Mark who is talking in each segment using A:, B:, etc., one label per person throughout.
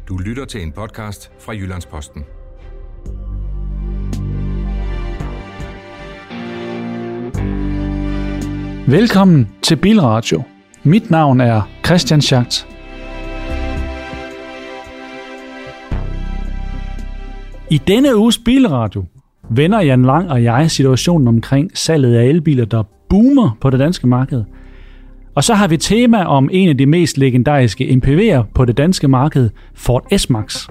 A: Du lytter til en podcast fra Jyllands-Posten.
B: Velkommen til Bilradio. Mit navn er Christian Schacht. I denne uges Bilradio vender Jan Lang og jeg situationen omkring salget af elbiler, der boomer på det danske marked. Og så har vi tema om en af de mest legendariske MPV'er på det danske marked, Ford S-Max.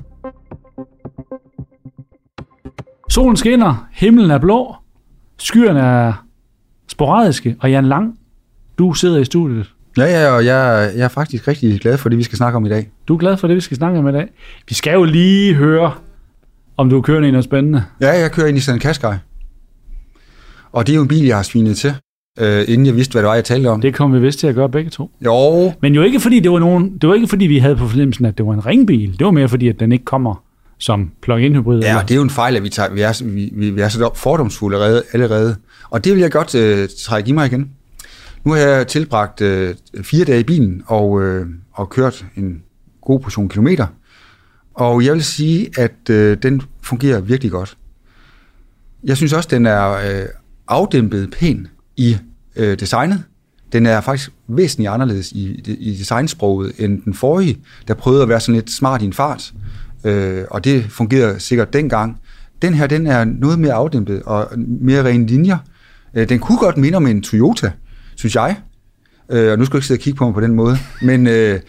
B: Solen skinner, himlen er blå, skyerne er sporadiske, og Jan Lang, du sidder i studiet.
C: Ja, og jeg er faktisk rigtig glad for det, vi skal snakke om i dag.
B: Du er glad for det, vi skal snakke om i dag? Vi skal jo lige høre, om du kører i noget spændende.
C: Ja, jeg kører i Nissan Qashqai. Og det er jo en bil, jeg har svinet til, inden jeg vidste, hvad det var, jeg talte om.
B: Det kom vi vist til at gøre begge to.
C: Jo.
B: Men jo ikke fordi, det var ikke fordi, vi havde på fornemmelsen, at det var en ringbil. Det var mere fordi, at den ikke kommer som plug-in hybrid.
C: Ja, det er jo en fejl, at vi er så fordomsfulde allerede. Og det vil jeg godt trække i mig igen. Nu har jeg tilbragt 4 dage i bilen og kørt en god portion kilometer. Og jeg vil sige, at den fungerer virkelig godt. Jeg synes også, den er afdæmpet pæn i designet. Den er faktisk væsentligt anderledes i designsproget end den forrige, der prøvede at være sådan lidt smart i en fart. Og det fungerede sikkert dengang. Den her, den er noget mere afdæmpet og mere rene linjer. Den kunne godt minde om en Toyota, synes jeg. Og nu skal du ikke sidde og kigge på mig på den måde. Men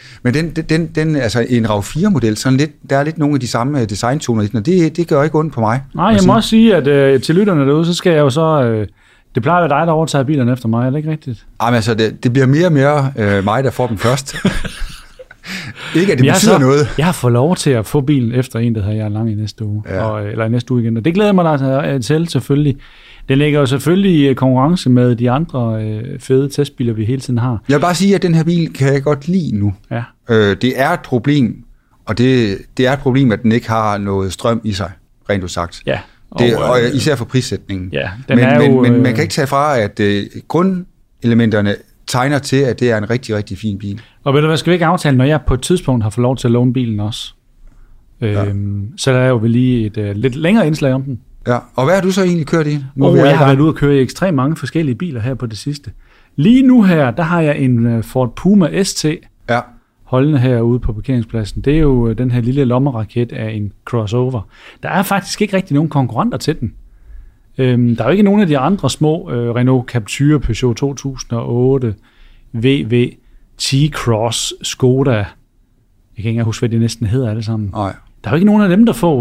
C: den altså en RAV4-model, sådan lidt, der er lidt nogle af de samme designtoner i den, og det gør ikke ondt på mig.
B: Nej, jeg må også sige, at til lytterne derude, så skal jeg jo så... Det plejer at være dig, der overtager bilerne efter mig, er det ikke rigtigt?
C: Jamen altså, det bliver mere og mere mig, der får dem først. Ikke at det betyder noget.
B: Jeg har fået lov til at få bilen efter en, der hedder Jan Lang i næste uge. Ja. Eller i næste uge igen. Og det glæder mig da til, selvfølgelig. Den ligger jo selvfølgelig i konkurrence med de andre fede testbiler, vi hele tiden har. Jeg
C: vil bare sige, at den her bil kan jeg godt lide nu.
B: Ja.
C: Det er et problem, og det er et problem, at den ikke har noget strøm i sig, rent udsagt.
B: Ja.
C: Og især for prissætningen.
B: Ja,
C: men man kan ikke tage fra, at grundelementerne tegner til, at det er en rigtig, rigtig fin bil.
B: Og ved du hvad, skal vi ikke aftale, når jeg på et tidspunkt har fået lov til at låne bilen også? Så der er jo vel lige et lidt længere indslag om den.
C: Ja, og hvad har du så egentlig kørt i?
B: Jeg har været ude og køre i ekstremt mange forskellige biler her på det sidste. Lige nu her, der har jeg en Ford Puma ST holdende herude på parkeringspladsen. Det er jo den her lille lommeraket af en crossover. Der er faktisk ikke rigtig nogen konkurrenter til den. Der er jo ikke nogen af de andre små Renault Captur, Peugeot 2008, VW, T-Cross, Skoda. Jeg kan ikke huske, hvad de næsten hedder alle sammen.
C: Nej.
B: Der er jo ikke nogen af dem, der får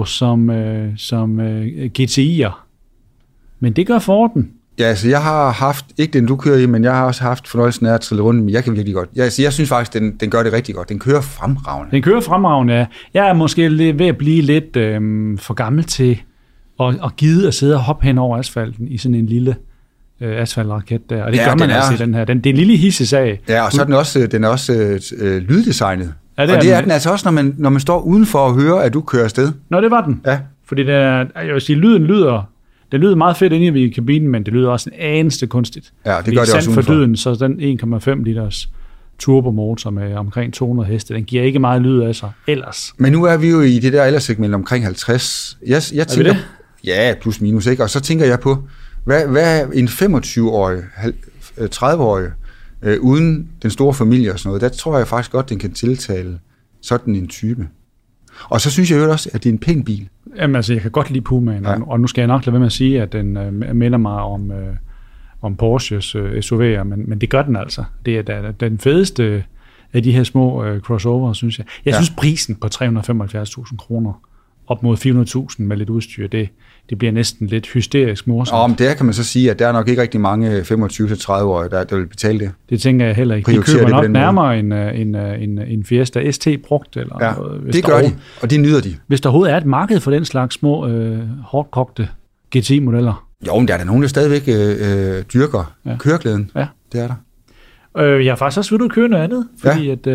B: som GTI'er. Men det gør Forden.
C: Ja, altså jeg har haft, ikke den du kører i, men jeg har også haft fornøjelsen af at trille rundt, men jeg kan virkelig godt. Jeg synes faktisk, den gør det rigtig godt. Den kører fremragende. Ja. Jeg er måske ved at blive lidt for gammel til at gide at sidde og hoppe hen over asfalten i sådan en lille asfaltraket der. Og det gør man altså i den her. Det er en lille hissesag. Ja, og så er den også lyddesignet. Ja, det er den altså også, når man står udenfor og hører, at du kører afsted.
B: Nå, det var den.
C: Ja.
B: Fordi jeg vil sige, lyden lyder meget fedt inde i kabinen, men det lyder også en anelse kunstigt.
C: Ja, det gør det også
B: udenfor. For lyden, så den 1,5 liters turbomotor med omkring 200 heste, den giver ikke meget lyd af sig ellers.
C: Men nu er vi jo i det der alderssegment omkring 50. Jeg tænker, ja, plus minus, ikke? Og så tænker jeg på, hvad en 25-årig, 30-årig, uden den store familie og sådan noget, der tror jeg faktisk godt, den kan tiltale sådan en type. Og så synes jeg jo også, at det er en pæn bil.
B: Jamen altså, jeg kan godt lide Pumaen, og nu skal jeg nok lade være med at sige, at den minder mig om Porsches SUV'er, men det gør den altså. Det er den fedeste af de her små crossover, synes jeg. Jeg synes, prisen på 375.000 kroner op mod 400.000 med lidt udstyr, det bliver næsten lidt hysterisk morsomt.
C: Og der kan man så sige, at der er nok ikke rigtig mange 25-30-årige, der vil betale det.
B: Det tænker jeg heller ikke. De køber nok nærmere en Fiesta ST brugt. Eller noget,
C: det gør de, og det nyder de.
B: Hvis der overhovedet er et marked for den slags små, hårdkogte GT-modeller.
C: Jo, men der er der nogen, der stadigvæk dyrker køreglæden. Ja. Det er der.
B: Jeg har faktisk også ved at køre noget andet, fordi at...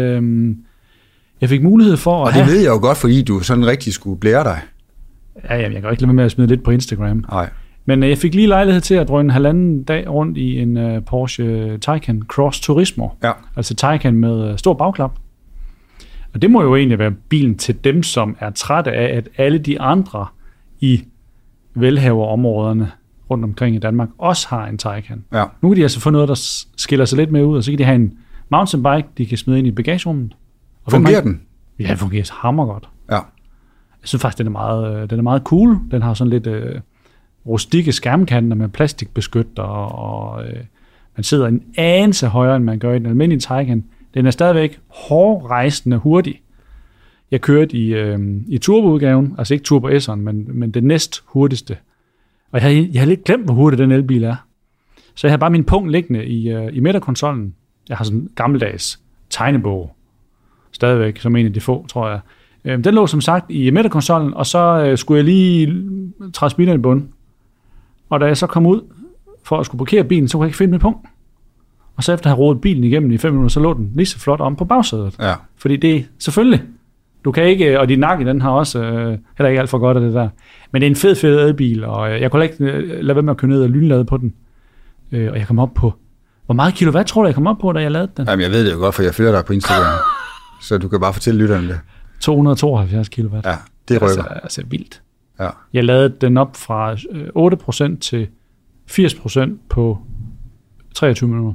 B: Jeg fik mulighed for
C: at det ved jeg jo godt, fordi du sådan rigtig skulle blære dig.
B: Ja, jeg kan jo ikke lade med at smide lidt på Instagram.
C: Nej.
B: Men jeg fik lige lejlighed til at drøne 1,5 dag rundt i en Porsche Taycan Cross Turismo.
C: Ja.
B: Altså Taycan med stor bagklap. Og det må jo egentlig være bilen til dem, som er trætte af, at alle de andre i velhaverområderne rundt omkring i Danmark også har en Taycan.
C: Ja.
B: Nu kan de altså få noget, der skiller sig lidt mere ud, og så kan de have en mountainbike, de kan smide ind i bagagerummet.
C: Fungerer den?
B: Ja, den fungerer hammergodt.
C: Ja.
B: Jeg synes faktisk, den er meget cool. Den har sådan lidt rustikke skærmkanter med plastikbeskytter, og man sidder en anelse højere, end man gør i den almindelige Taycan. Den er stadigvæk hårdrejsende hurtig. Jeg kørte i turboudgaven, altså ikke Turbo S'eren, men det næst hurtigste. Og jeg har lidt glemt, hvor hurtig den elbil er. Så jeg har bare min punkt liggende i midterkonsollen. Jeg har sådan en gammeldags tegnebog stadigvæk, som en af de få, tror jeg. Den lå som sagt i midterkonsollen, og så skulle jeg lige træde speederen i bunden. Og da jeg så kom ud for at skulle parkere bilen, så kunne jeg ikke finde mit punkt. Og så efter at have rodet bilen igennem i 5 minutter, så lå den lige så flot om på bagsædet.
C: Ja.
B: Fordi det er selvfølgelig, du kan ikke, og din nakke, den har også heller ikke alt for godt af det der. Men det er en fed elbil, og jeg kunne ikke lade være med at køre ned og lynlade på den. Og jeg kom op på, hvor meget kilowatt tror du, jeg kom op på, da jeg lavede den?
C: Jamen, jeg ved det jo godt, for jeg følger dig på Instagram. Så du kan bare fortælle lytterne det.
B: 272 kilowatt.
C: Ja, det rykker.
B: Altså vildt.
C: Ja.
B: Jeg lavede den op fra 8% til 80% på 23 minutter.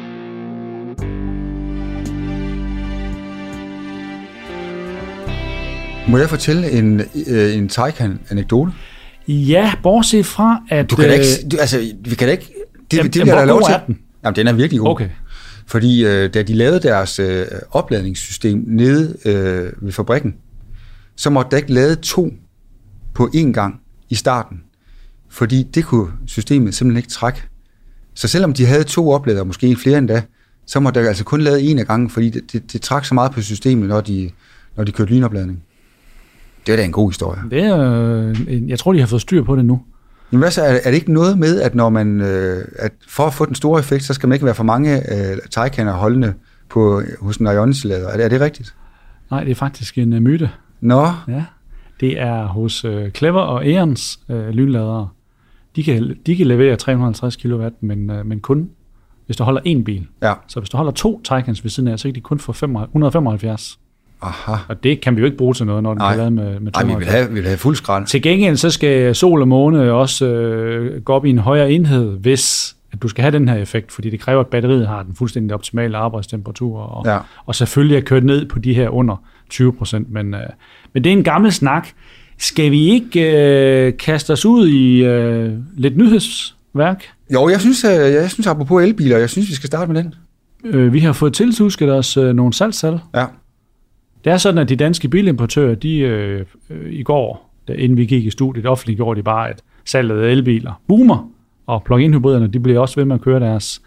C: Må jeg fortælle en Taycan-anekdote?
B: Ja, bortset fra, at...
C: Du kan da ikke... vi kan da ikke...
B: Hvor god er den?
C: Jamen, den er virkelig god.
B: Okay.
C: Fordi da de lavede deres opladningssystem nede ved fabrikken, så måtte der ikke lade 2 på én gang i starten. Fordi det kunne systemet simpelthen ikke trække. Så selvom de havde 2 opladere, måske flere endda, så måtte der altså kun lade 1 af gangen, fordi det trak så meget på systemet, når de kørte lynopladning. Det er da en god historie.
B: Det er, jeg tror, de har fået styr på det nu.
C: Men hvad så, er det ikke noget med, at når man, at for at få den store effekt, så skal man ikke være for mange Taycaner holdende hos en Ionity-lader? Er det rigtigt?
B: Nej, det er faktisk en myte.
C: Nå?
B: Ja, det er hos Clever og Eons lynladere. De kan levere 350 kW, men kun hvis du holder 1 bil.
C: Ja.
B: Så hvis du holder 2 Taycans ved siden af, så kan de kun få 175.
C: Aha.
B: Og det kan vi jo ikke bruge til noget, når den er lavet med 200.
C: Nej, vi vil have fuld skrald.
B: Til gengæld så skal sol og måne også gå op i en højere enhed, hvis at du skal have den her effekt, fordi det kræver, at batteriet har den fuldstændig optimale arbejdstemperatur, og selvfølgelig er kørt ned på de her under 20%. Men det er en gammel snak. Skal vi ikke kaste os ud i lidt nyhedsværk?
C: Jo, jeg synes apropos elbiler, jeg synes, vi skal starte med den.
B: Vi har fået tiltusket os nogle salgstal.
C: Ja.
B: Det er sådan, at de danske bilimportører, de i går, inden vi gik i studiet, offentliggjorde de bare, at salget af elbiler boomer, og plug-in hybriderne, de bliver også ved med at køre deres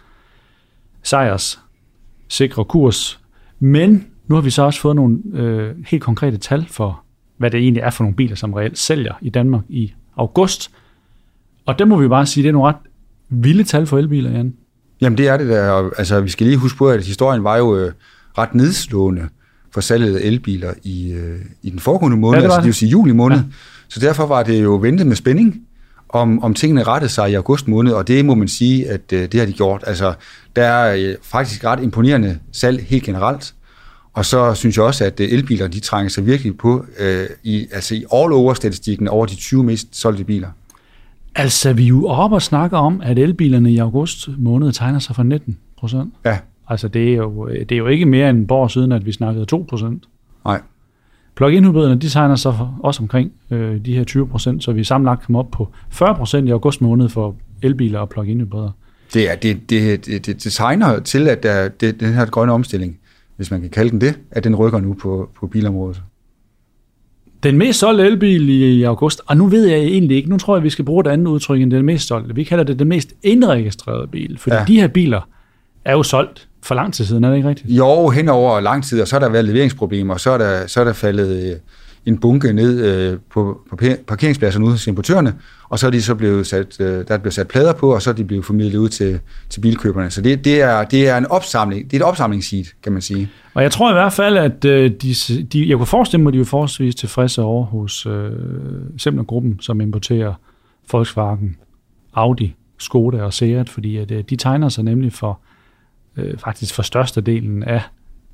B: sikre kurs. Men nu har vi så også fået nogle helt konkrete tal for, hvad det egentlig er for nogle biler, som reelt sælger i Danmark i august. Og der må vi bare sige, det er nogle ret vilde tal for elbiler, Jan.
C: Jamen det er det der. Altså, vi skal lige huske på, at historien var jo ret nedslående for salget af elbiler i den foregående måned, altså det vil sige juli måned. Ja. Så derfor var det jo ventet med spænding, om tingene rettede sig i august måned, og det må man sige, at det har de gjort. Altså, der er faktisk ret imponerende salg helt generelt, og så synes jeg også, at elbiler, de trænger sig virkelig på i all-over-statistikken over de 20 mest solgte biler. Altså, vi er jo oppe og snakker om, at elbilerne i august måned tegner sig for 19%. Ja. Altså, det er jo ikke mere end et år siden, at vi snakkede 2%. Nej. Plug-in hybriderne, de tegner sig også omkring de her 20%, så vi sammenlagt kommer op på 40% i august måned for elbiler og plug-in hybrider. Det tegner til, at den her grønne omstilling, hvis man kan kalde den det, at den rykker nu på bilområdet. Den mest solgte elbil i august, og nu ved jeg egentlig ikke, nu tror jeg, vi skal bruge et andet udtryk end den mest solgte. Vi kalder det den mest indregistrerede bil, fordi de her biler er jo solgt for lang tid siden, er det ikke rigtigt? Jo, hen over lang tid, og så har der været leveringsproblemer, og så er der faldet en bunke ned på parkeringspladserne ude hos importørerne, og så er de så blevet sat plader på, og så er de blevet formidlet ud til bilkøberne. Så det er en opsamling, det er et opsamlingsseed, kan man sige. Og jeg tror i hvert fald, at jeg kunne forestille mig, at de er forholdsvis tilfredse over hos Semler-gruppen, som importerer Volkswagen, Audi, Skoda og Seat, fordi at de tegner sig nemlig for faktisk for størstedelen af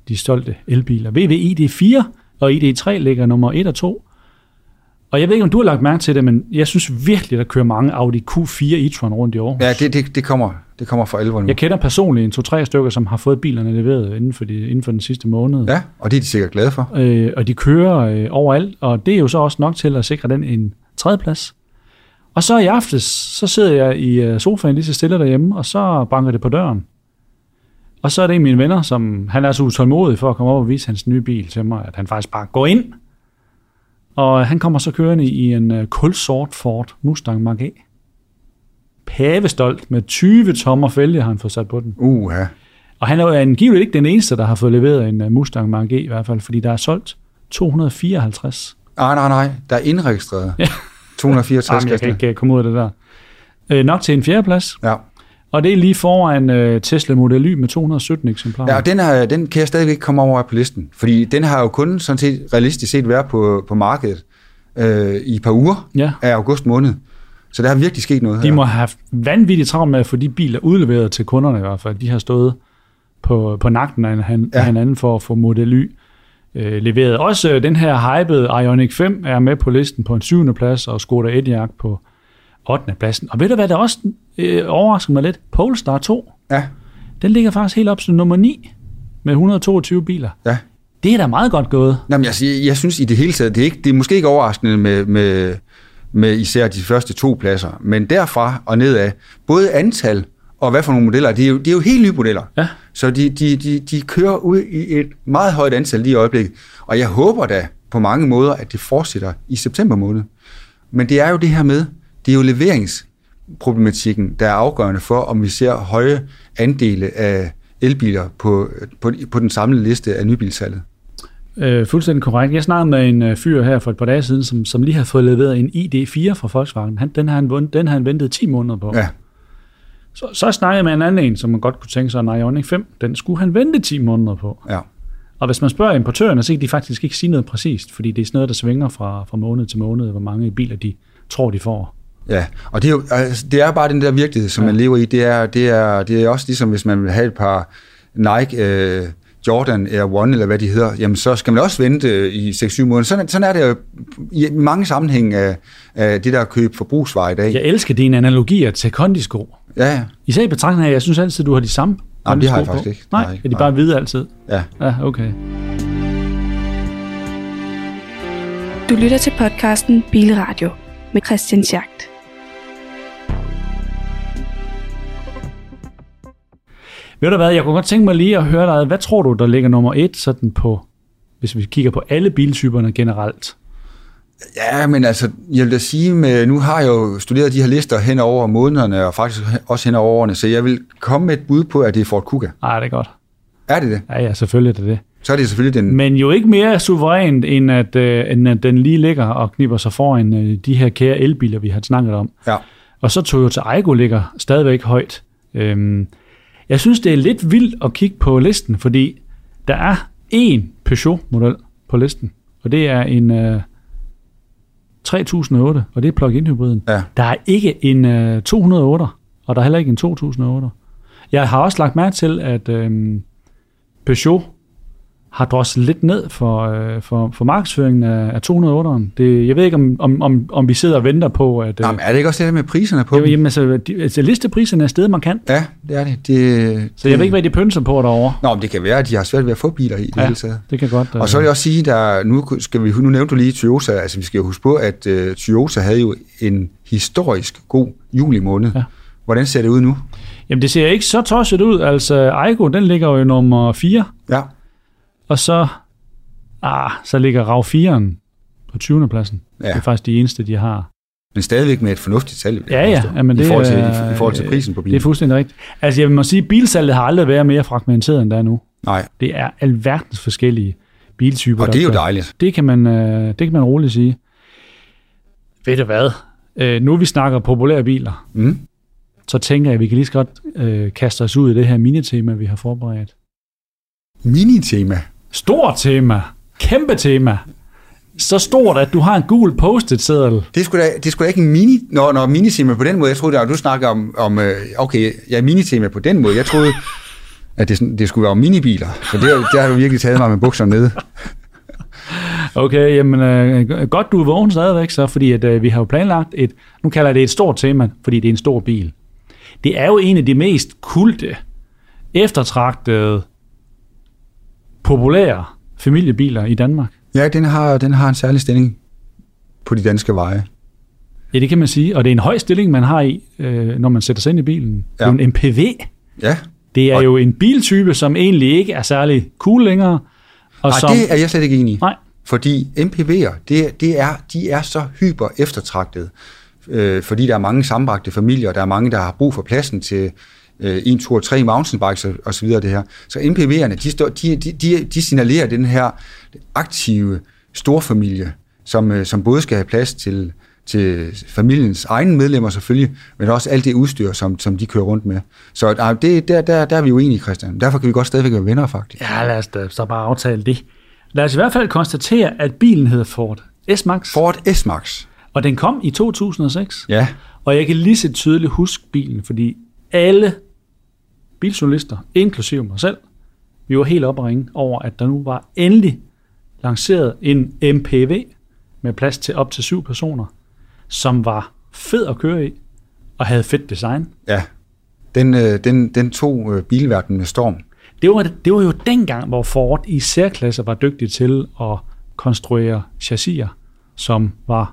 B: de solgte elbiler. VW ID4 og ID3 ligger nummer 1 og 2. Og jeg ved ikke, om du har lagt mærke til det, men jeg synes virkelig, der kører mange Audi Q4 e-tron rundt i Aarhus.
C: Ja, det kommer for alvor nu.
B: Jeg kender personligt 2-3 stykker, som har fået bilerne leveret inden for den sidste måned.
C: Ja, og det er de sikkert glade for.
B: Og de kører overalt, og det er jo så også nok til at sikre den en tredjeplads. Og så i aftes, så sidder jeg i sofaen lige så stille derhjemme, og så banker det på døren. Og så er det en af mine venner, som han er så utålmodig for at komme over og vise hans nye bil til mig, at han faktisk bare går ind. Og han kommer så kørende i en kulsort Ford Mustang Mach E. Pavestolt med 20 tommer fælge har han fået sat på den.
C: Ja.
B: Og han er jo angiveligt ikke den eneste, der har fået leveret en Mustang Mach E i hvert fald, fordi der er solgt 254.
C: Nej. Der er indregistreret. Ja. 264.
B: Jeg kan ikke komme ud af det der. Nok til en fjerdeplads.
C: Ja.
B: Og det er lige foran Tesla Model Y med 217 eksemplarer.
C: Ja, og den kan jeg stadigvæk ikke komme over på listen. Fordi den har jo kun sådan set realistisk set været på markedet i et par uger af august måned. Så der har virkelig sket noget her.
B: De må have haft vanvittigt travlt med at få de biler udleveret til kunderne i hvert fald. De har stået på nakken af hinanden for at få Model Y leveret. Også den her hypede Ioniq 5 er med på listen på en 7. plads, og Skoda Enyaq på 8. pladsen. Og ved du hvad, der også overrasker mig lidt? Polestar 2.
C: Ja. Den
B: ligger faktisk helt op til nummer 9 med 122 biler.
C: Ja.
B: Det er da meget godt gået.
C: Jamen, jeg synes i det hele taget, det er måske ikke overraskende med især de første 2 pladser, men derfra og nedad, både antal og hvad for nogle modeller, det er jo helt nye modeller. Ja. Så de kører ud i et meget højt antal lige i øjeblikket, og jeg håber da på mange måder, at det fortsætter i september måned. Men det er jo det her med, det er jo leveringsproblematikken, der er afgørende for, om vi ser høje andele af elbiler på den samlede liste af nybilsalget.
B: Fuldstændig korrekt. Jeg snakkede med en fyr her for et par dage siden, som lige har fået leveret en ID4 fra Volkswagen. Den har han ventet 10 måneder på.
C: Ja.
B: Så snakkede jeg med en anden, som man godt kunne tænke sig, en Ioniq 5. Den skulle han vente 10 måneder på.
C: Ja.
B: Og hvis man spørger importørerne, så kan de faktisk ikke sige noget præcist, fordi det er sådan noget, der svinger fra måned til måned, hvor mange biler de tror, de får.
C: Ja, og det er jo det er bare den der virkelighed, som man lever i. Det er også ligesom, hvis man vil have et par Nike Jordan Air One, eller hvad de hedder, jamen så skal man også vente i 6-7 måneder. Sådan er det jo i mange sammenhæng af det der køb forbrugsvarer i dag.
B: Jeg elsker dine analogier til kondisko.
C: Ja.
B: Især i betragtning af, jeg synes altid, du har de samme kondisko.
C: Nej, det har jeg faktisk ikke.
B: Nej, er de bare hvide altid?
C: Ja.
B: Ja, okay.
D: Du lytter til podcasten Bilradio med Christian Schacht.
B: Ved du hvad, jeg kunne godt tænke mig lige at høre dig, hvad tror du, der ligger nummer 1 sådan på, hvis vi kigger på alle biltyperne generelt?
C: Ja, men altså, jeg vil da sige, nu har jeg jo studeret de her lister hen over månederne, og faktisk også hen over årene, så jeg vil komme med et bud på, at det er Ford Kuga.
B: Nej, det er godt.
C: Er det det?
B: Ja, selvfølgelig er det det.
C: Så er det selvfølgelig den...
B: Men jo ikke mere suverænt, end at den lige ligger og knipper sig foran de her kære elbiler, vi har snakket om.
C: Ja.
B: Og så Toyota Aygo ligger stadigvæk højt. Jeg synes, det er lidt vildt at kigge på listen, fordi der er en Peugeot-model på listen, og det er en 3008, og det er plug-in hybriden.
C: Ja.
B: Der er ikke en 208, og der er heller ikke en 2008. Jeg har også lagt mærke til, at Peugeot har drosset lidt ned for markedsføringen af 208'eren. Jeg ved ikke, om vi sidder og venter på, at...
C: Jamen, er det ikke også det med priserne på dem?
B: Jamen, altså listepriserne er stedet markant.
C: Ja, det er det.
B: Så jeg ved ikke, hvad de pynser på derovre.
C: Nå, men det kan være, at de har svært ved at få biler i det hele taget.
B: Det kan godt.
C: Og så vil jeg også sige, nu nævnte du lige Toyota, altså vi skal jo huske på, at Toyota havde jo en historisk god juli måned. Ja. Hvordan ser det ud nu?
B: Jamen, det ser ikke så tosset ud. Altså, Aygo, den ligger jo nummer 4.
C: Ja. Og
B: så ligger RAV 4'eren på 20. pladsen. Ja. Det er faktisk de eneste, de har.
C: Men stadigvæk med et fornuftigt salg.
B: Men
C: i forhold til prisen på bilen.
B: Det er fuldstændig rigtigt. Altså, jeg må sige, at bilsalget har aldrig været mere fragmenteret, end der er nu.
C: Nej.
B: Det er alverdens forskellige biltyper.
C: Og det er jo dejligt.
B: Det kan man roligt sige. Ved du hvad? Nu vi snakker populære biler, så tænker jeg, at vi kan lige så godt kaste os ud i det her minitema, vi har forberedt.
C: Minitema?
B: Stort tema. Kæmpe tema. Så stort, at du har en gul post-it-seddel.
C: Det er sgu da ikke en minitema på den måde. Jeg troede, at du snakker om okay, minitema på den måde. Jeg at det skulle være minibiler, for det har du virkelig taget mig med bukserne nede.
B: Okay, jamen godt du er vågen stadigvæk så, fordi at, vi har jo planlagt nu kalder jeg det et stort tema, fordi det er en stor bil. Det er jo en af de mest kulte, eftertragtede, populære familiebiler i Danmark.
C: Ja, den har en særlig stilling på de danske veje.
B: Ja, det kan man sige, og det er en høj stilling, man har i, når man sætter sig ind i bilen. Ja. Det er jo en MPV.
C: Ja. Det
B: er jo en biltype, som egentlig ikke er særlig cool længere.
C: Nej, det er jeg slet ikke enig i.
B: Nej.
C: Fordi MPV'er, de er så hyper eftertragtede, fordi der er mange sammenbragte familier, og der er mange, der har brug for pladsen til 1, 2 og 3 mountainbikes og så videre det her. Så MPV'erne, de signalerer den her aktive storfamilie, som både skal have plads til familiens egne medlemmer selvfølgelig, men også alt det udstyr, som de kører rundt med. Så der er vi jo enige, Christian. Derfor kan vi godt stadigvæk være venner, faktisk.
B: Ja, lad os da så bare aftale det. Lad os i hvert fald konstatere, at bilen hedder Ford S-Max.
C: Ford S-Max.
B: Og den kom i 2006.
C: Ja.
B: Og jeg kan lige så tydeligt huske bilen, fordi alle biljournalister, inklusive mig selv, vi var helt oppe at ringe over, at der nu var endelig lanceret en MPV med plads til op til 7 personer, som var fed at køre i og havde fedt design.
C: Ja, den tog bilverdenen med storm.
B: Det var jo dengang, hvor Ford i særklasse var dygtig til at konstruere chassiser, som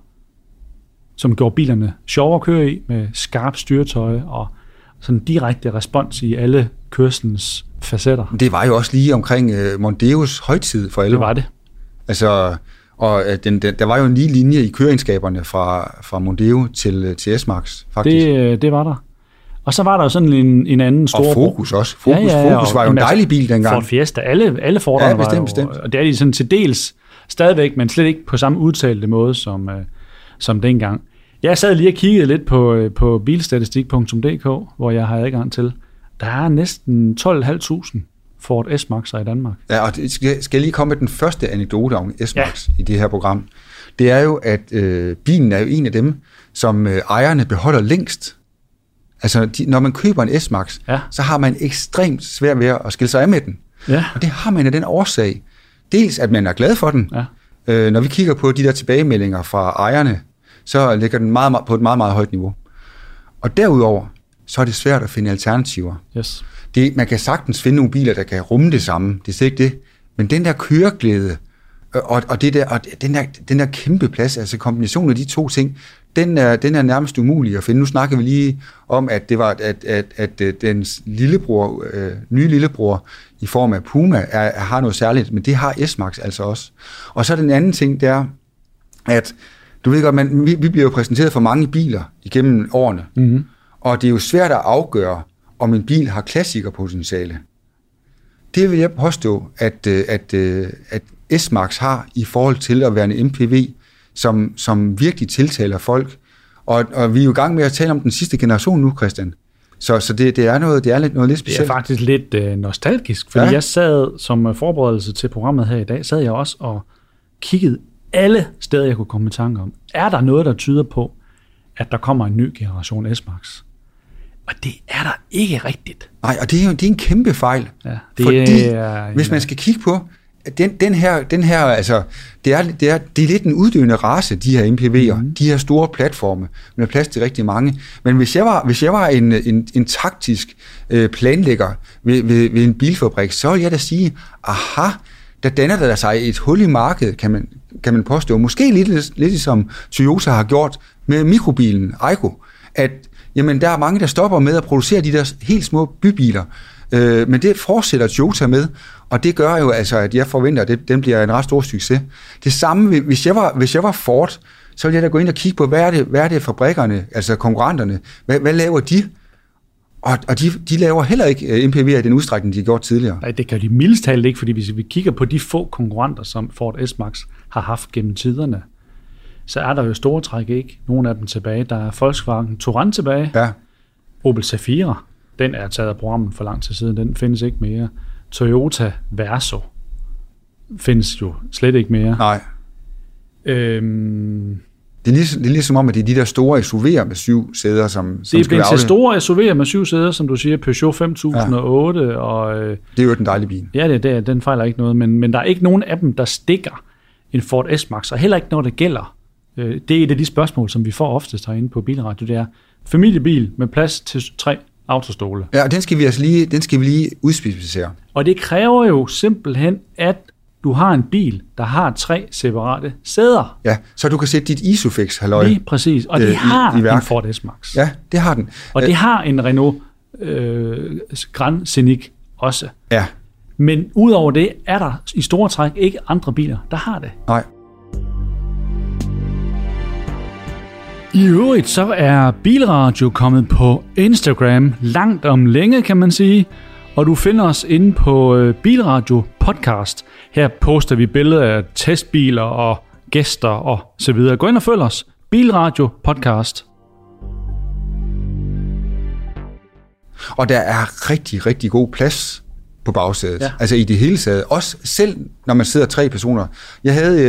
B: gjorde bilerne sjovere at køre i, med skarpt styretøj og sådan direkte respons i alle kørselens facetter.
C: Det var jo også lige omkring Mondeos højtid for alle.
B: Det var det.
C: Altså, og der var jo en lige linje i køreegenskaberne fra Mondeo til S-Max, faktisk.
B: Det var der. Og så var der jo sådan en anden stor...
C: Og Focus også. Focus var jo en dejlig bil dengang.
B: Ford Fiesta, alle Ford'erne var
C: bestemt.
B: Og det er de sådan til dels stadigvæk, men slet ikke på samme udtalte måde som dengang. Jeg sad lige og kiggede lidt på bilstatistik.dk, hvor jeg har adgang til. Der er næsten 12.500 Ford S-Max'er i Danmark.
C: Ja, og skal jeg lige komme med den første anekdote om S-Max i det her program. Det er jo, at bilen er jo en af dem, som ejerne beholder længst. Altså, når man køber en S-Max, så har man ekstremt svært ved at skille sig af med den.
B: Ja.
C: Og det har man af den årsag. Dels, at man er glad for den. Ja. Når vi kigger på de der tilbagemeldinger fra ejerne, så ligger den på et meget, meget højt niveau. Og derudover, så er det svært at finde alternativer.
B: Yes.
C: Man kan sagtens finde nogle biler, der kan rumme det samme. Det er slet ikke det. Men den der køreglæde, og den der kæmpe plads, altså kombinationen af de to ting, den er nærmest umulig at finde. Nu snakker vi lige om, at det var, at dens lillebror, nye lillebror i form af Puma har noget særligt, men det har S-Max altså også. Og så er den anden ting, det er, at du ved godt, vi bliver jo præsenteret for mange biler igennem årene, og det er jo svært at afgøre, om en bil har klassikerpotentiale. Det vil jeg påstå, at S-Max har i forhold til at være en MPV, som virkelig tiltaler folk. Og vi er jo i gang med at tale om den sidste generation nu, Christian. Så det er noget lidt specielt.
B: Det er faktisk lidt nostalgisk, fordi jeg sad som forberedelse til programmet her i dag, sad jeg også og kiggede alle steder, jeg kunne komme i tanke om. Er der noget, der tyder på, at der kommer en ny generation S-Max? Og det er der ikke rigtigt.
C: Nej, og det er en kæmpe fejl. Ja, hvis man skal kigge på, den her, altså, det er lidt en uddøende race, de her MPV'er, de her store platforme, med plads til rigtig mange. Men hvis jeg var en taktisk planlægger ved en bilfabrik, så vil jeg da sige, aha, der danner der sig et hul i markedet, kan man påstå. Måske lidt som Toyota har gjort med mikrobilen Aygo, at jamen, der er mange, der stopper med at producere de der helt små bybiler, men det fortsætter Toyota med, og det gør jo altså, at jeg forventer, at den bliver en ret stor succes. Det samme, hvis jeg var Ford, så ville jeg da gå ind og kigge på, hvad er det fabrikkerne, altså konkurrenterne, hvad laver de? Og de laver heller ikke MPV'er i den udstrækning, de har gjort tidligere.
B: Nej, det kan de mildest talt ikke, fordi hvis vi kigger på de få konkurrenter, som Ford S-Max har haft gennem tiderne, så er der jo store træk ikke. Nogle af dem tilbage. Der er Volkswagen Touran tilbage.
C: Ja.
B: Opel Zafira, den er taget af programmet for lang tid siden. Den findes ikke mere. Toyota Verso findes jo slet ikke mere.
C: Nej. Det er ligesom om, at det er de der store SUV'er med 7 sæder, som
B: det er blevet til store SUV'er med 7 sæder, som du siger, Peugeot 5008. Ja. Og,
C: det er jo den dejlige bil.
B: Ja, den fejler ikke noget, men der er ikke nogen af dem, der stikker en Ford S-Max, og heller ikke når det gælder. Det er et af de spørgsmål, som vi får oftest herinde på Bilradio, det er familiebil med plads til 3 autostole.
C: Ja, den skal vi lige udspecificere.
B: Og det kræver jo simpelthen, at du har en bil, der har 3 separate sæder.
C: Ja, så du kan sætte dit Isofix-halløj.
B: Lige præcis, og det har en Ford S-Max.
C: Ja, det har den.
B: Og det har en Renault Grand Scenic også.
C: Ja.
B: Men udover det er der i store træk ikke andre biler, der har det.
C: Nej.
B: I øvrigt så er Bilradio kommet på Instagram langt om længe, kan man sige. Og du finder os inde på Bilradio Podcast. Her poster vi billeder af testbiler og gæster og så videre. Gå ind og følg os. Bilradio Podcast.
C: Og der er rigtig, rigtig god plads på bagsædet. Ja. Altså i det hele taget. Også selv når man sidder 3 personer. Jeg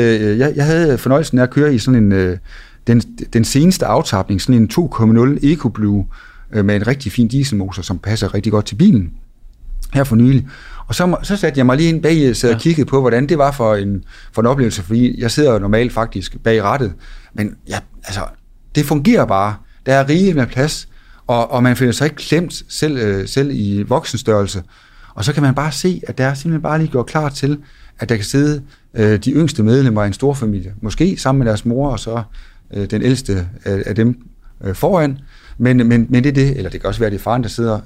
C: havde fornøjelsen af at køre i sådan en... Den seneste aftapning, sådan en 2.0 EcoBlue med en rigtig fin dieselmotor, som passer rigtig godt til bilen. Her for nylig. Og så satte jeg mig lige ind bag, og kiggede på, hvordan det var for en oplevelse, fordi jeg sidder normalt faktisk bag rattet. Men ja, altså, det fungerer bare. Der er rigeligt med plads, og man føler sig ikke klemt selv i voksenstørrelse. Og så kan man bare se, at der er simpelthen bare lige gjort klar til, at der kan sidde de yngste medlemmer af en stor familie. Måske sammen med deres mor, og så den ældste af dem foran. Men det er det, eller det kan også være, det er faren, der sidder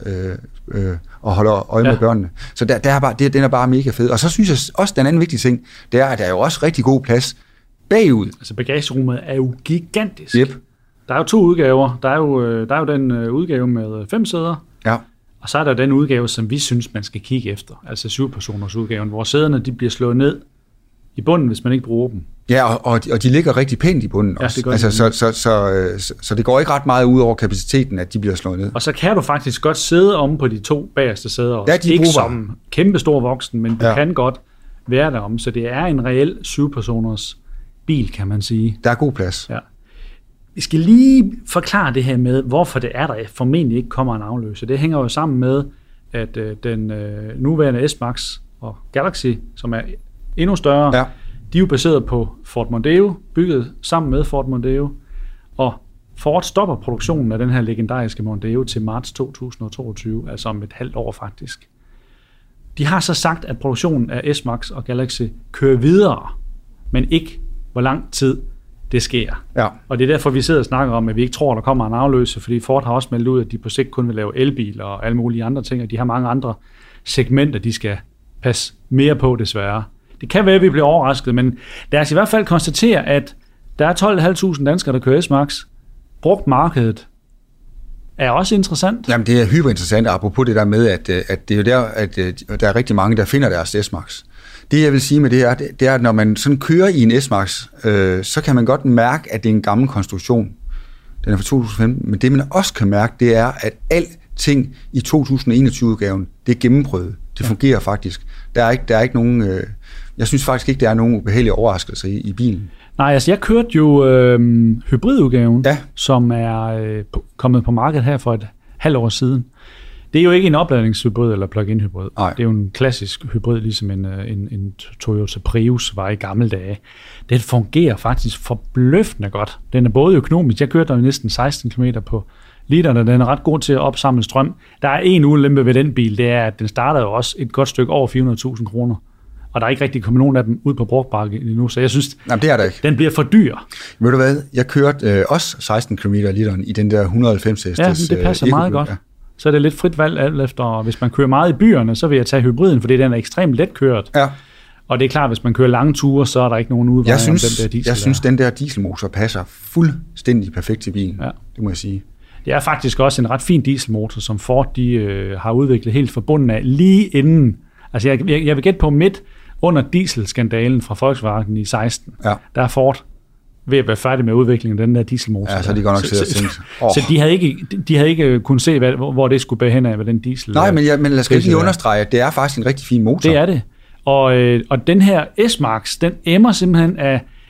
C: og holder øje med børnene. Så den er bare mega fed. Og så synes jeg også, den anden vigtige ting, det er, at der er jo også rigtig god plads bagud.
B: Altså bagagerummet er jo gigantisk.
C: Yep.
B: Der er jo 2 udgaver. Der er jo den udgave med 5 sæder.
C: Ja.
B: Og så er der den udgave, som vi synes, man skal kigge efter. Altså 7-personers udgaven, hvor sæderne de bliver slået ned i bunden, hvis man ikke bruger dem.
C: Ja, og de ligger rigtig pænt i bunden også.
B: Ja, det
C: altså, så det går ikke ret meget ud over kapaciteten, at de bliver slået ned.
B: Og så kan du faktisk godt sidde om på de 2 bagerste sæder også.
C: Ja, de
B: ikke
C: bruger.
B: Som kæmpestor voksen, men du kan godt være derom. Så det er en reel 7-personers bil, kan man sige.
C: Der er god plads.
B: Ja. Vi skal lige forklare det her med, hvorfor det er, der formentlig ikke kommer en afløser. Det hænger jo sammen med, at den nuværende S-Max og Galaxy, som er endnu større, de er jo baseret på Ford Mondeo, bygget sammen med Ford Mondeo, og Ford stopper produktionen af den her legendariske Mondeo til marts 2022, altså om et halvt år faktisk. De har så sagt, at produktionen af S-Max og Galaxy kører videre, men ikke hvor lang tid det sker.
C: Ja.
B: Og det er derfor, vi sidder og snakker om, at vi ikke tror, der kommer en afløser, fordi Ford har også meldt ud, at de på sigt kun vil lave elbiler og alle mulige andre ting, og de har mange andre segmenter, de skal passe mere på, desværre. Det kan være, at vi bliver overrasket, men lad os i hvert fald konstatere, at der er 12.500 danskere, der kører S-Max. Brugt markedet er også interessant.
C: Jamen, det er hyperinteressant, apropos det der med, at det er jo der, at der er rigtig mange, der finder deres S-Max. Det, jeg vil sige med det er, at når man sådan kører i en S-Max, så kan man godt mærke, at det er en gammel konstruktion. Den er fra 2015, men det, man også kan mærke, det er, at alting i 2021-udgaven, det er gennemprøvet. Det fungerer faktisk. Der er ikke nogen... Jeg synes faktisk ikke, der er nogen ubehagelige overraskelser i bilen.
B: Nej, altså jeg kørte jo hybridudgaven, som er kommet på markedet her for et halvt år siden. Det er jo ikke en opladningshybrid eller plug-in hybrid.
C: Nej.
B: Det er jo en klassisk hybrid, ligesom en Toyota Prius var i gamle dage. Den fungerer faktisk forbløffende godt. Den er både økonomisk. Jeg kørte der næsten 16 km på literen, og den er ret god til at opsamle strøm. Der er en ulempe ved den bil, det er, at den starter jo også et godt stykke over 400.000 kroner. Og der er ikke rigtig kommet nogen af dem ud på brugtbakke endnu, så jeg synes,
C: jamen, det er der ikke.
B: Den bliver for dyr.
C: Ved du hvad? Jeg kørte også 16 km literen i den der 190 hestes.
B: Ja, det passer meget godt. Ja. Så er det lidt frit valg alt efter, hvis man kører meget i byerne, så vil jeg tage hybriden, fordi den er ekstremt let kørt.
C: Ja.
B: Og det er klart, hvis man kører lange ture, så er der ikke nogen udvej om den der diesel.
C: Jeg synes, den der dieselmotor passer fuldstændig perfekt til bilen. Ja. Det må jeg sige.
B: Det er faktisk også en ret fin dieselmotor, som Ford har udviklet helt fra bunden af, lige inden. Altså jeg vil gætte på midt under dieselskandalen fra Volkswagen i 16. Ja. Der er Ford ved at være færdig med udviklingen af den der dieselmotor.
C: Ja, så de godt nok sidder og tænkt.
B: Så de havde ikke kunnet se, hvor det skulle bære hen af, hvad den diesel...
C: Nej, men lad os lige understrege, at det er faktisk en rigtig fin motor.
B: Det er det. Og den her S-Max, den emmer simpelthen af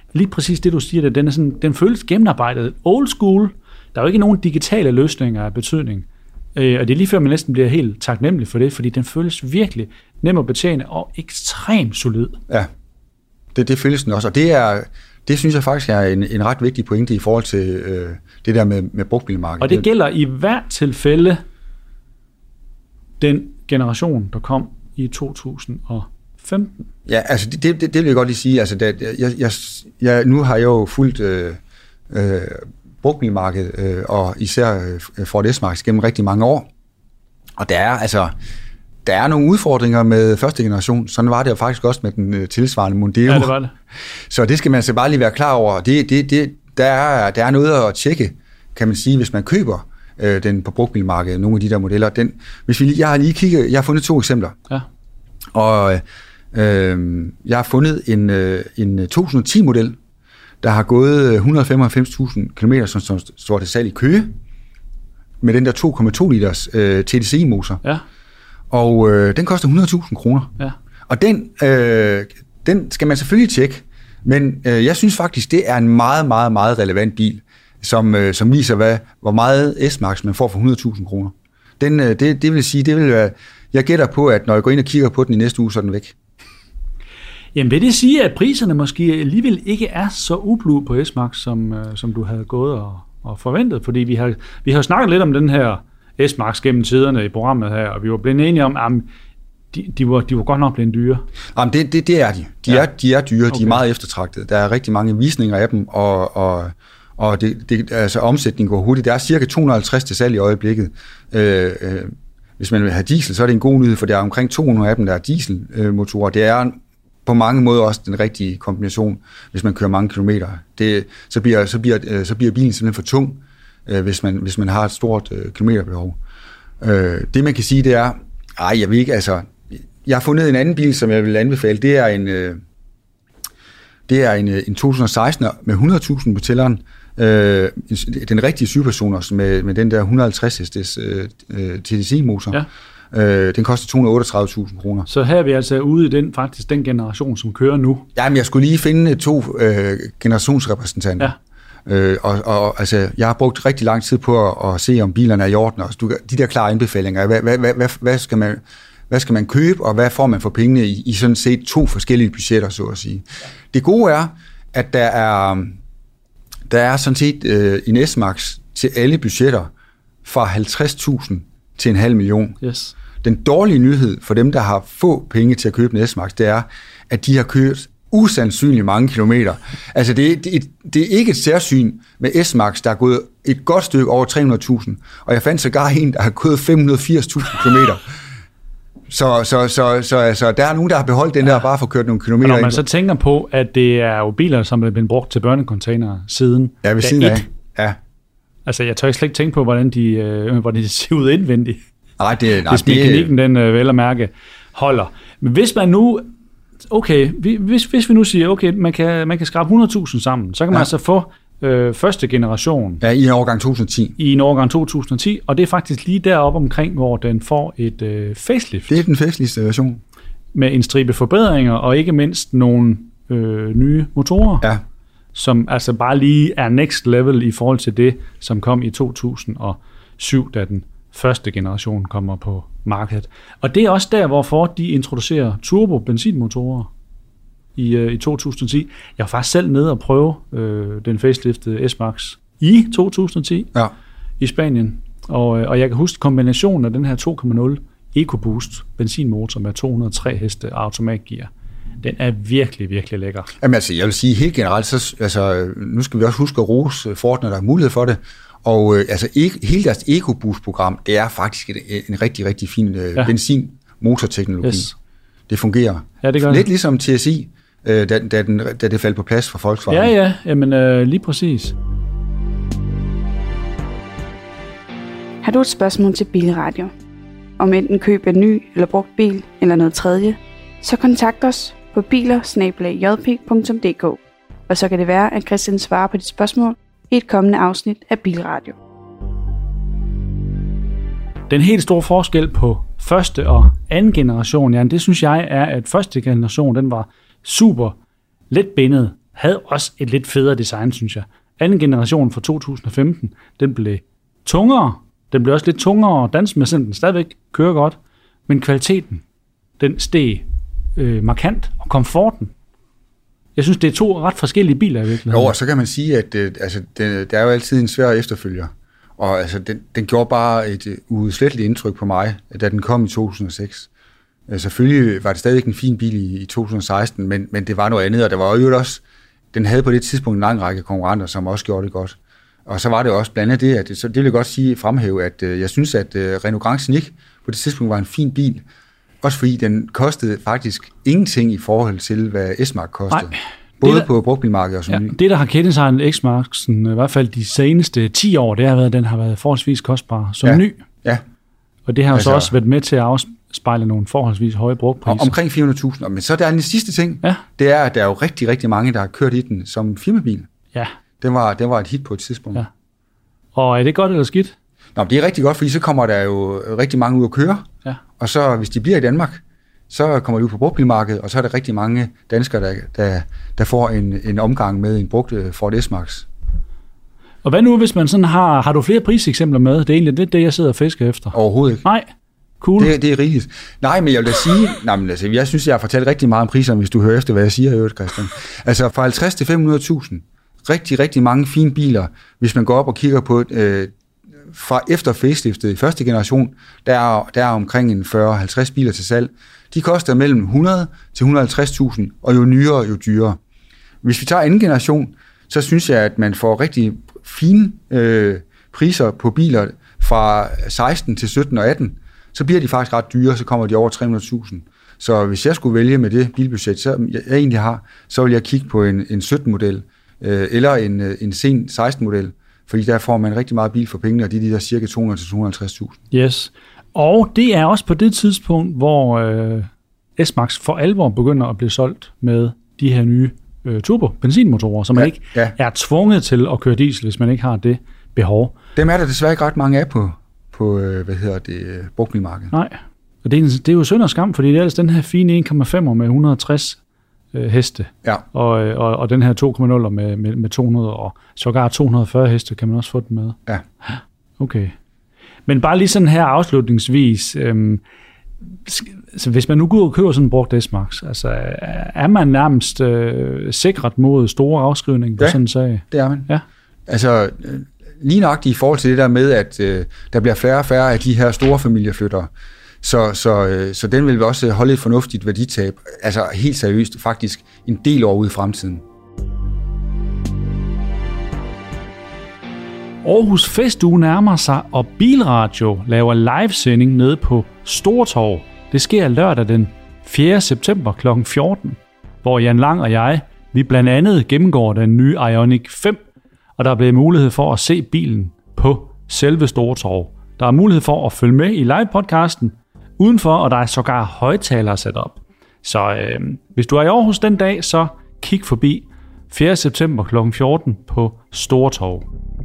B: lige præcis det, du siger, den føles gennemarbejdet. Old school, der er jo ikke nogen digitale løsninger af betydning. Og det er lige før, man næsten bliver helt taknemmelig for det, fordi den føles virkelig nem at betjene og ekstremt solid.
C: Ja, det føles den også, og det synes jeg faktisk er en ret vigtig pointe i forhold til det der med brugtbilmarkedet.
B: Og det gælder i hvert tilfælde den generation, der kom i 2015.
C: Ja, altså det vil jeg godt lige sige. Altså, nu har jeg jo fulgt brugtbilmarkedet og især Ford S-Max gennem rigtig mange år. Og der er nogle udfordringer med første generation. Sådan var det jo faktisk også med den tilsvarende Mondeo.
B: Ja, det var det. Så
C: det skal man så bare lige være klar over. Der er noget at tjekke, kan man sige, hvis man køber den på brugtbilmarkedet, nogle af de der modeller. Jeg har fundet 2 eksempler. Ja. Og jeg har fundet en 2010-model, der har gået 195.000 km, som står til salg i Køge, med den der 2,2 liters TDCi-motor. Ja. Og den koster 100.000 kroner. Ja. Og den skal man selvfølgelig tjekke, men jeg synes faktisk, det er en meget, meget, meget relevant bil, som viser, hvor meget S-Max man får for 100.000 kroner. Det vil sige, jeg gætter på, at når jeg går ind og kigger på den i næste uge, så er den væk.
B: Jamen vil det sige, at priserne måske alligevel ikke er så ublu på S-Max, som du havde gået og forventet? Fordi vi har snakket lidt om den her S-Max gennem tiderne i programmet her, og vi var blevet enige om, at de var godt nok blevet dyre.
C: Jamen det er de. De er dyre, okay. De er meget eftertragtede. Der er rigtig mange visninger af dem, og altså omsætningen går hurtigt. Der er cirka 250 til salg i øjeblikket. Hvis man vil have diesel, så er det en god nyhed, for der er omkring 200 af dem, der er dieselmotorer. Det er på mange måder også den rigtige kombination, hvis man kører mange kilometer. Så bliver bilen simpelthen for tung, hvis man har et stort kilometerbehov. Det man kan sige, det er, jeg ved ikke, altså, jeg har fundet en anden bil, som jeg vil anbefale. Det er en 2016 med 100.000 på tælleren. Den rigtige 7-personers med den der 150 hestes TDCi-motor. Ja. Den koster 238.000 kroner.
B: Så her er vi altså ude i den generation, som kører nu.
C: Jamen, jeg skulle lige finde 2 generationsrepræsentanter. Ja. Og altså, jeg har brugt rigtig lang tid på at se, om bilerne er i orden. De der klare anbefalinger, hvad skal man købe, og hvad får man for pengene i sådan set 2 forskellige budgetter, så at sige. Det gode er, at der er sådan set en S-Max til alle budgetter fra 50.000 til 500.000. Yes. Den dårlige nyhed for dem, der har få penge til at købe en S-Max, det er, at de har kørt usandsynligt mange kilometer. Altså, det er ikke et særsyn med S-Max, der er gået et godt stykke over 300.000, og jeg fandt sågar en, der har gået 580.000 kilometer. Så altså, der er nogen, der har beholdt den der bare for at køre nogle kilometer.
B: Og når man så tænker på, at det er jo biler, som er blevet brugt til børnecontainere siden.
C: Ja, ved siden af. Ja.
B: Altså, jeg tør slet ikke tænke på, hvordan de ser ud indvendigt.
C: Nej,
B: hvis mekanikken, den vel at mærke, holder. Men hvis man nu, okay, hvis vi nu siger, okay, man kan skrabe 100.000 sammen, så kan man altså få første generation.
C: Ja, i en årgang 2010.
B: I en årgang 2010, og det er faktisk lige deroppe omkring, hvor den får et facelift.
C: Det er den facelift version.
B: Med en stribe forbedringer, og ikke mindst nogle nye motorer. Ja. Som altså bare lige er next level i forhold til det, som kom i 2007, da den første generation kommer på markedet. Og det er også der, hvor Ford de introducerer turbo-benzinmotorer i 2010. Jeg var faktisk selv nede og prøve den faceliftede S-Max i 2010 i Spanien. Og jeg kan huske kombinationen af den her 2.0 EcoBoost benzinmotor med 203 heste automatgear. Den er virkelig, virkelig lækker.
C: Jamen altså, jeg vil sige helt generelt, nu skal vi også huske at rose Ford, når der er mulighed for det. Og hele deres EcoBoost-program, det er faktisk en rigtig, rigtig fin benzinmotorteknologi. Yes. Det fungerer. Ja, det gør lidt ligesom TSI, da det faldt på plads for Volkswagen.
B: Ja, jamen lige præcis.
D: Har du et spørgsmål til Bilradio? Om enten køb en ny eller brugt bil eller noget tredje, så kontakt os på biler@jp.dk, og så kan det være, at Christian svarer på dit spørgsmål i et kommende afsnit af Bilradio.
B: Den helt store forskel på første og anden generation, det synes jeg er, at første generation, den var super let bindet, havde også et lidt federe design, synes jeg. Anden generation fra 2015, den blev tungere. Den blev også lidt tungere at danse med, selvom den stadigvæk kører godt. Men kvaliteten, den steg markant, og komforten. Jeg synes, det er 2 ret forskellige biler i virkeligheden.
C: Jo, og så kan man sige, at der er jo altid en svær efterfølger. Og altså, den gjorde bare et uudsletteligt indtryk på mig, da den kom i 2006. Selvfølgelig var det stadigvæk en fin bil i 2016, men det var noget andet, og der var jo også, den havde på det tidspunkt en lang række konkurrenter, som også gjorde det godt. Og så var det også blandt andet det, så det vil jeg godt sige fremhæve, at jeg synes, at Renault Grand Scenic på det tidspunkt var en fin bil, også fordi den kostede faktisk ingenting i forhold til, hvad S-Mark kostede. Nej. Både på brugtbilmarkedet og som ny.
B: Det, der har kendetegnet X-Marksen, i hvert fald de seneste 10 år, det har været, at den har været forholdsvis kostbar som ny. Ja. Og det har jo så også været med til at afspejle nogle forholdsvis høje brugpriser.
C: Omkring 400.000. Men så er der den sidste ting, det er, at der er jo rigtig, rigtig mange, der har kørt i den som firmabil. Ja. Den var et hit på et tidspunkt. Ja.
B: Og er det godt eller skidt?
C: Nå, det er rigtig godt, fordi så kommer der jo rigtig mange ud at køre. Ja. Og så, hvis de bliver i Danmark, så kommer de ud på brugtbilmarkedet, og så er der rigtig mange danskere, der får en omgang med en brugt Ford S-Max.
B: Og hvad nu, hvis man sådan har du flere priseksempler med? Det er egentlig det, jeg sidder og fisker efter.
C: Overhovedet ikke.
B: Nej, cool.
C: Det er rigeligt. Nej, men jeg vil da sige, jeg synes, jeg har fortalt rigtig meget om priserne, hvis du hører efter, hvad jeg siger i øvrigt, Christian. Altså fra 50 til 500.000, rigtig, rigtig mange fine biler, hvis man går op og kigger på fra efter faceliftet i første generation, der er omkring en 40-50 biler til salg. De koster mellem 100 til 150.000, og jo nyere, jo dyrere. Hvis vi tager anden generation, så synes jeg, at man får rigtig fine priser på biler fra 16 til 17 og 18. Så bliver de faktisk ret dyre, så kommer de over 300.000. Så hvis jeg skulle vælge med det bilbudget, så jeg egentlig har, så vil jeg kigge på en 17-model, eller en sen 16-model, fordi der får man rigtig meget bil for pengene, og det er de der cirka 200-250.000.
B: Yes. Og det er også på det tidspunkt, hvor S-Max for alvor begynder at blive solgt med de her nye turbo-benzinmotorer, så man ikke er tvunget til at køre diesel, hvis man ikke har det behov.
C: Dem er der desværre ikke ret mange af på brugtbilmarkedet.
B: Nej, og det er jo synd og skam, fordi det er altså den her fine 1,5'er med 160 heste, og den her 2,0'er med 200, og sågar 240 heste kan man også få den med. Ja. Okay. Men bare lige sådan her afslutningsvis, så hvis man nu går ud og køber sådan en brugt S-Max, altså er man nærmest sikret mod store afskrivninger på sådan en sag?
C: Det er man. Ja. Altså lige nøjagtigt i forhold til det der med, at der bliver færre og færre af de her store familieflyttere, så den vil vi også holde et fornuftigt værditab, altså helt seriøst faktisk en del år ude i fremtiden.
B: Aarhus Festuge nærmer sig, og Bilradio laver livesending nede på Stortorv. Det sker lørdag den 4. september kl. 14, hvor Jan Lang og jeg, vi blandt andet gennemgår den nye Ioniq 5, og der bliver mulighed for at se bilen på selve Stortorv. Der er mulighed for at følge med i live-podcasten udenfor, og der er sågar højtalere sat op. Så hvis du er i Aarhus den dag, så kig forbi 4. september kl. 14 på Stortorv.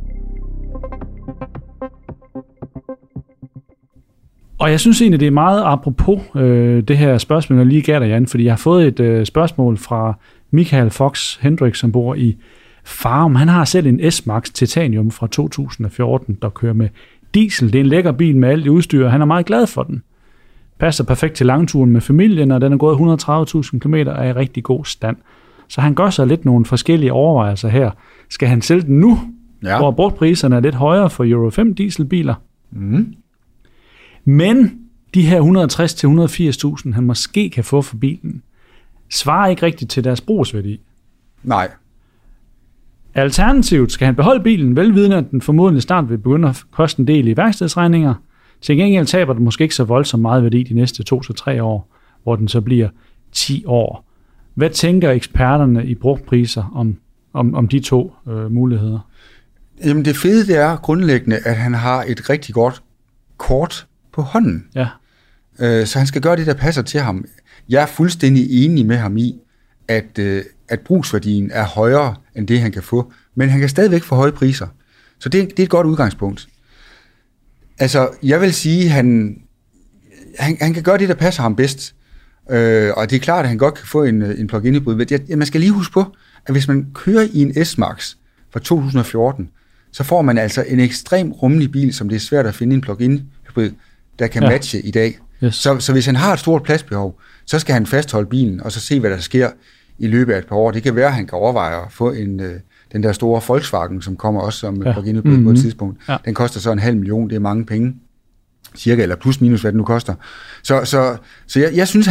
B: Og jeg synes egentlig, det er meget apropos det her spørgsmål, jeg lige gav dig, Jan, fordi jeg har fået et spørgsmål fra Michael Fox Hendrik, som bor i Farum. Han har selv en S-Max Titanium fra 2014, der kører med diesel. Det er en lækker bil med alt det udstyr, og han er meget glad for den. Passer perfekt til langturen med familien, og den er gået 130.000 km og er i rigtig god stand. Så han gør sig lidt nogle forskellige overvejelser her. Skal han sælge den nu, hvor brugtpriserne er lidt højere for Euro 5 dieselbiler? Mm. Men de her 160-180.000, han måske kan få for bilen, svarer ikke rigtigt til deres brugsværdi.
C: Nej.
B: Alternativt skal han beholde bilen, velvidende at den formodentlig snart vil begynde at koste en del i værkstedsregninger. Til gengæld taber den måske ikke så voldsomt meget værdi de næste 2-3 år, hvor den så bliver 10 år. Hvad tænker eksperterne i brugtpriser om de to muligheder?
C: Jamen det fede det er grundlæggende, at han har et rigtig godt kort på hånden. Ja. Så han skal gøre det, der passer til ham. Jeg er fuldstændig enig med ham i, at brugsværdien er højere end det, han kan få, men han kan stadigvæk få høje priser. Så det er et godt udgangspunkt. Altså, jeg vil sige, han kan gøre det, der passer ham bedst. Og det er klart, at han godt kan få en plug-in hybrid. Man skal lige huske på, at hvis man kører i en S-Max fra 2014, så får man altså en ekstrem rummelig bil, som det er svært at finde en plug-in hybrid, der kan matche i dag. Yes. Så hvis han har et stort pladsbehov, så skal han fastholde bilen, og så se, hvad der sker i løbet af et par år. Det kan være, at han kan overveje at få den der store Volkswagen, som kommer også som plug-in hybrid på et tidspunkt. Ja. Den koster så 500.000, det er mange penge. Cirka, eller plus minus, hvad det nu koster. Så jeg synes,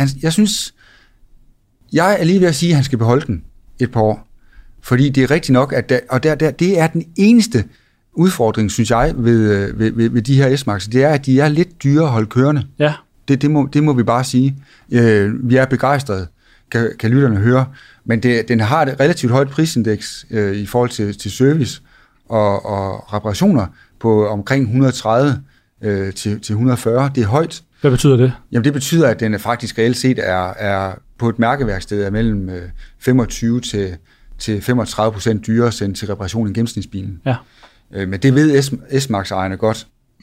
C: jeg er lige ved at sige, at han skal beholde den et par år. Fordi det er rigtigt nok, at det er den eneste udfordring, synes jeg, ved de her S-Max. Det er, at de er lidt dyre at holde kørende. Ja. Det må vi bare sige. Vi er begejstrede, kan lytterne høre. Men den har et relativt højt prisindeks i forhold til service og reparationer på omkring 130 til 140. Det er højt.
B: Hvad betyder det?
C: Jamen det betyder, at den faktisk reelt set er på et mærkeværksted er mellem 25 til 35% dyrere sendt til reparation end gennemsnitsbilen. Ja. Men det ved S-Max-ejerne godt.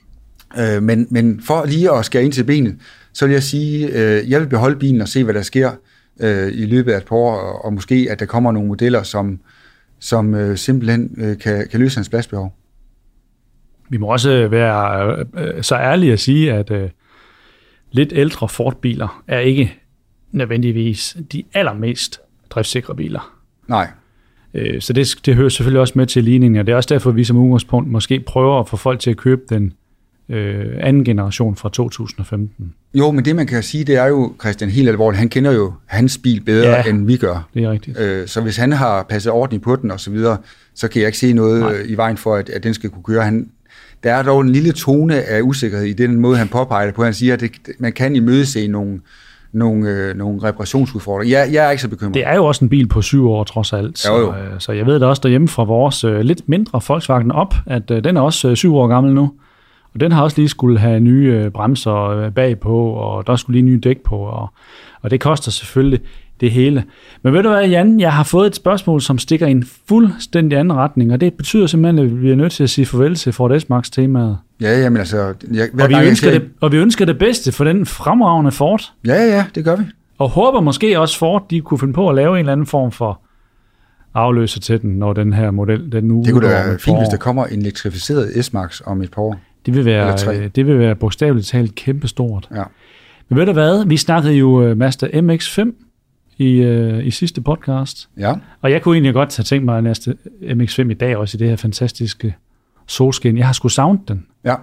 C: Men for lige at skære ind til benet, så vil jeg sige, jeg vil beholde bilen og se, hvad der sker i løbet af et par år, og måske, at der kommer nogle modeller, som simpelthen kan løse hans pladsbehov.
B: Vi må også være så ærlige at sige, at lidt ældre Ford-biler er ikke nødvendigvis de allermest driftssikre biler.
C: Nej.
B: Så det hører selvfølgelig også med til ligningen, og det er også derfor, at vi som udgangspunkt måske prøver at få folk til at købe den anden generation fra 2015.
C: Jo, men det man kan sige, det er jo, Christian, helt alvorligt, han kender jo hans bil bedre, end vi gør.
B: Det er rigtigt.
C: Så hvis han har passet ordentligt på den og så videre, så kan jeg ikke se noget i vejen for, at den skal kunne køre. Der er dog en lille tone af usikkerhed i den måde, han påpeger det på. Han siger, at man kan imødese nogle reparationsudfordringer. Jeg er ikke så bekymret.
B: Det er jo også en bil på 7 år, trods alt. Så jeg ved da også derhjemme fra vores lidt mindre Volkswagen op, at den er også 7 år gammel nu. Og den har også lige skulle have nye bremser bagpå, og der skulle lige nye dæk på, og det koster selvfølgelig det hele. Men ved du hvad, Jan, jeg har fået et spørgsmål, som stikker i en fuldstændig anden retning, og det betyder simpelthen, at vi er nødt til at sige farvel til Ford S-Max-temaet.
C: Ja, jamen altså...
B: Og vi ønsker det bedste for den fremragende Ford.
C: Ja, det gør vi.
B: Og håber måske også Ford, de kunne finde på at lave en eller anden form for afløser til den, når den her model, den nu...
C: Det kunne da være fint, hvis der kommer en elektrificeret S-Max om et par år.
B: Det vil være bogstaveligt talt kæmpestort.
C: Ja.
B: Men ved du hvad, vi snakkede jo Mazda MX-5 i sidste podcast.
C: Ja.
B: Og jeg kunne egentlig godt have tænkt mig Mazda MX-5 i dag, også i det her fantastiske solskin. Jeg har sgu savnet den.
C: Ja.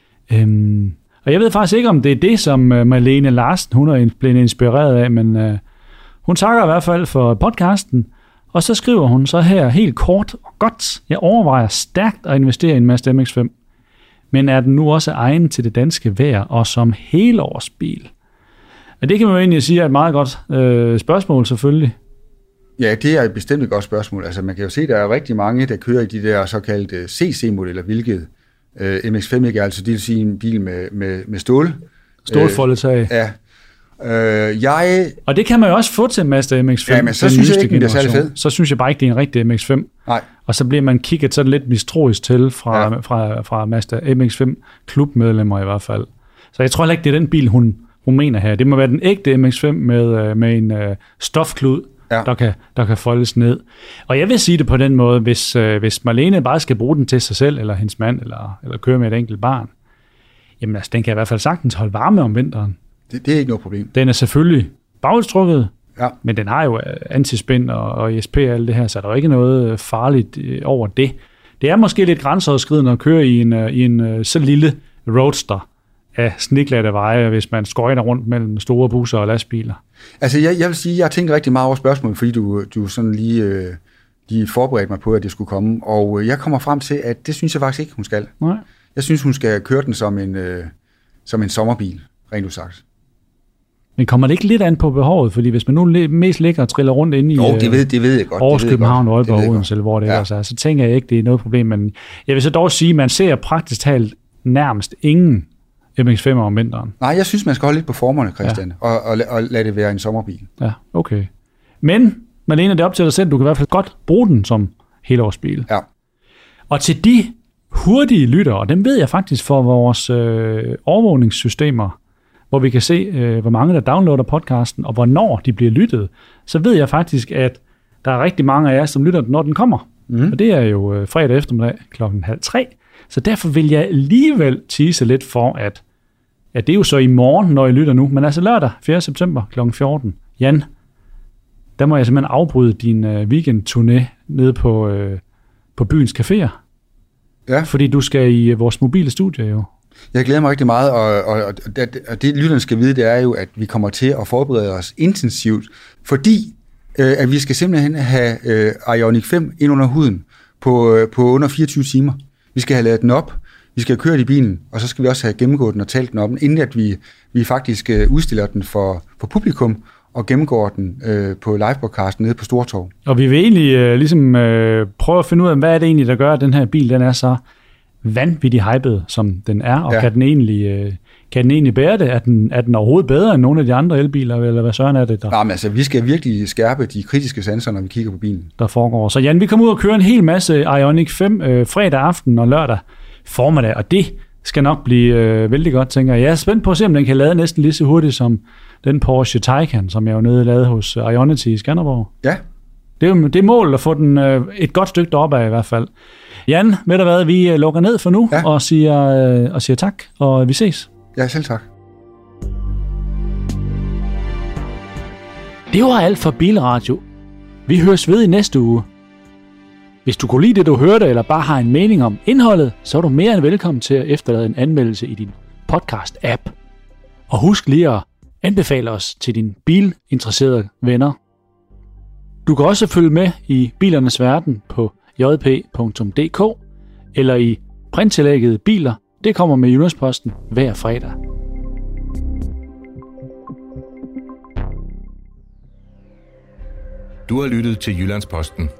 B: Og jeg ved faktisk ikke, om det er det, som Malene Larsen, hun er blevet inspireret af, men hun takker i hvert fald for podcasten, og så skriver hun så her helt kort og godt: jeg overvejer stærkt at investere i en Mazda MX-5, men er den nu også egen til det danske vejr og som helårsbil? Og det kan man jo egentlig sige er et meget godt spørgsmål, selvfølgelig.
C: Ja, det er bestemt et godt spørgsmål. Altså, man kan jo se, at der er rigtig mange, der kører i de der såkaldte CC-modeller, hvilket MX-5 ikke er, altså det vil sige en bil med stål.
B: Stålfoldet tag.
C: Ja.
B: Og det kan man jo også få til Mazda MX-5.
C: Ja, men så synes jeg ikke, det er særlig fed.
B: Så synes jeg bare ikke, det er en rigtig MX-5.
C: Nej.
B: Og så bliver man kigget sådan lidt mistroisk til fra Mazda MX-5 klubmedlemmer i hvert fald. Så jeg tror heller ikke, det er den bil, hun mener her. Det må være den ægte MX-5 med en stofklud, der kan foldes ned. Og jeg vil sige det på den måde, hvis Marlene bare skal bruge den til sig selv, eller hendes mand, eller køre med et enkelt barn, jamen altså, den kan i hvert fald sagtens holde varme om vinteren.
C: Det er ikke noget problem.
B: Den er selvfølgelig bagudstrukket, men den har jo antispin og ESP og alt det her, så der er jo ikke noget farligt over det. Det er måske lidt grænseoverskridende at køre i en så lille roadster af sniklatte veje, hvis man skøjter rundt mellem store busser og lastbiler.
C: Altså, jeg vil sige, jeg har tænkt rigtig meget over spørgsmålet, fordi du sådan lige forberedte mig på, at det skulle komme, og jeg kommer frem til, at det synes jeg faktisk ikke, hun skal.
B: Nej.
C: Jeg synes, hun skal køre den som en sommerbil, rent udsagt.
B: Men kommer det ikke lidt an på behovet? Fordi hvis man nu mest ligger og triller rundt inde i
C: det ved jeg godt.
B: Aarhus, København, Aalborg, Odense, eller hvor det er, så tænker jeg ikke, det er noget problem. Men jeg vil så dog sige, at man ser praktisk talt nærmest ingen MX-5 om vinteren.
C: Nej, jeg synes, man skal holde lidt på formerne, Christian, og lade det være en sommerbil.
B: Ja, okay. Men, Malene, det er op til dig selv. Du kan i hvert fald godt bruge den som helårsbil.
C: Ja.
B: Og til de hurtige lyttere, og dem ved jeg faktisk for vores overvågningssystemer, hvor vi kan se, hvor mange der downloader podcasten, og hvornår de bliver lyttet, så ved jeg faktisk, at der er rigtig mange af jer, som lytter, når den kommer. Og det er jo fredag eftermiddag 2:30. Så derfor vil jeg alligevel tease lidt for, at det er jo så i morgen, når I lytter nu, men altså lørdag 4. september kl. 14. Jan, der må jeg simpelthen afbryde din weekendturné nede på byens caféer. Ja. Fordi du skal i vores mobile studie jo.
C: Jeg glæder mig rigtig meget, og det lytterne skal vide, det er jo, at vi kommer til at forberede os intensivt, fordi at vi skal simpelthen have Ioniq 5 ind under huden på under 24 timer. Vi skal have ladet den op, vi skal have kørt i bilen, og så skal vi også have gennemgået den og talt den op, inden at vi faktisk udstiller den for publikum og gennemgår den på livepodcasten nede på Stortorv.
B: Og vi vil egentlig prøve at finde ud af, hvad er det egentlig, der gør, at den her bil den er så vanvittigt hyped, som den er, og kan den egentlig bære det? Er den overhovedet bedre end nogle af de andre elbiler, eller hvad søren er det der?
C: Jamen altså, vi skal virkelig skærpe de kritiske sanser, når vi kigger på bilen.
B: Der foregår. Så Jan, vi kommer ud og kører en hel masse Ioniq 5 fredag aften og lørdag formiddag, og det skal nok blive vældig godt, tænker jeg. Jeg er spændt på at se, om den kan lade næsten lige så hurtigt som den Porsche Taycan, som jeg jo nede lavede hos Ionity i Skanderborg.
C: Ja.
B: Det er målet at få den et godt stykke deroppe af i hvert fald. Jan, ved du hvad, vi lukker ned for nu og siger tak, og vi ses.
C: Ja, selv tak.
B: Det var alt for Bilradio. Vi høres ved i næste uge. Hvis du kunne lide det, du hørte, eller bare har en mening om indholdet, så er du mere end velkommen til at efterlade en anmeldelse i din podcast-app. Og husk lige at anbefale os til dine bilinteresserede venner. Du kan også følge med i bilernes verden på jp.dk eller i printtillægget Biler. Det kommer med Jyllandsposten hver fredag.
A: Du har lyttet til Jyllandsposten.